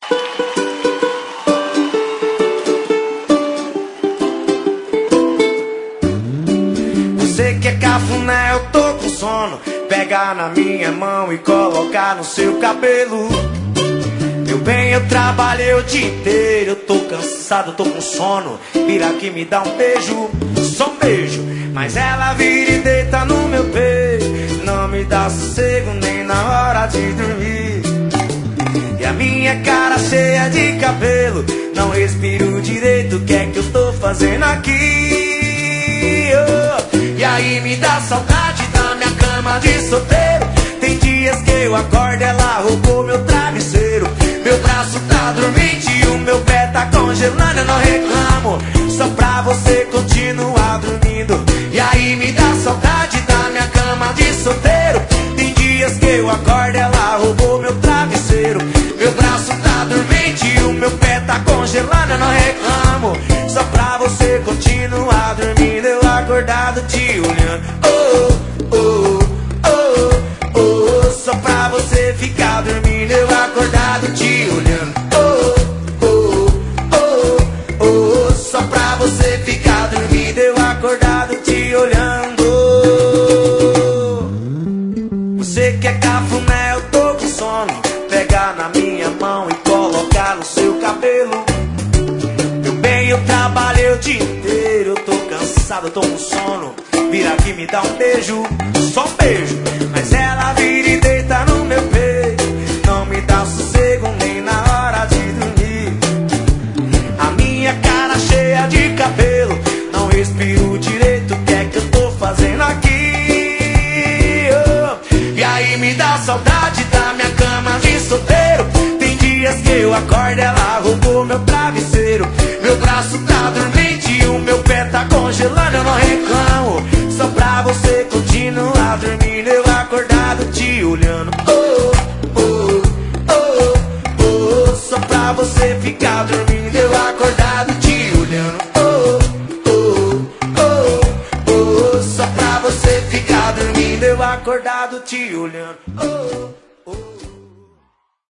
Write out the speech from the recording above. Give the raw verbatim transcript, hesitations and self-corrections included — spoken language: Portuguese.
Você que é cafuné, eu tô com sono. Pega na minha mão e colocar no seu cabelo. Meu bem, eu trabalhei o dia inteiro, eu tô cansado, eu tô com sono. Vira aqui, me dá um beijo, só um beijo. Mas ela vira e deita no meu peito, não me dá sossego nem na hora de dormir. E a minha cara cheia de cabelo, não respiro direito, o que é que eu tô fazendo aqui? Oh. E aí me dá saudade da minha cama de solteiro. Tem dias que eu acordo, ela roubou meu travesseiro. Meu braço tá dormente e o meu pé tá congelando. Eu não reclamo, só pra você continuar dormindo. E aí me dá saudade da minha cama de solteiro. Tem dias que eu acordo, ela roubou meu travesseiro. Meu braço tá dormente e o meu pé tá congelando. Eu não reclamo, só pra você continuar dormindo. Eu acordado te olhando, oh, oh, oh, oh. Só pra você ficar dormindo. Eu acordado te olhando, oh, oh, oh, oh. Só pra você ficar dormindo. Eu acordado te olhando. Você que é cafuné, eu tô com sono. Pegar na minha mão e colocar no seu cabelo. Meu bem, eu trabalhei o dia inteiro, eu tô cansado, eu tô com sono. Vira aqui, me dá um beijo, só um beijo. Mas ela vira e deita no meu peito, não me dá sossego nem na hora de dormir. A minha cara cheia de cabelo, não respiro direito, o que é que eu tô fazendo aqui? Oh. E aí me dá saudade da minha cama de solteiro. Tem dias que eu acordo, ela roubou meu travesseiro. Meu braço tá dormente e o meu pé tá congelando. Eu não reclamo, só pra você continuar dormindo. Eu acordado te olhando, oh, oh, oh, oh. Só pra você ficar dormindo. Eu acordado te olhando, oh, oh, oh, oh. Só pra você ficar dormindo. Eu acordado te olhando, oh.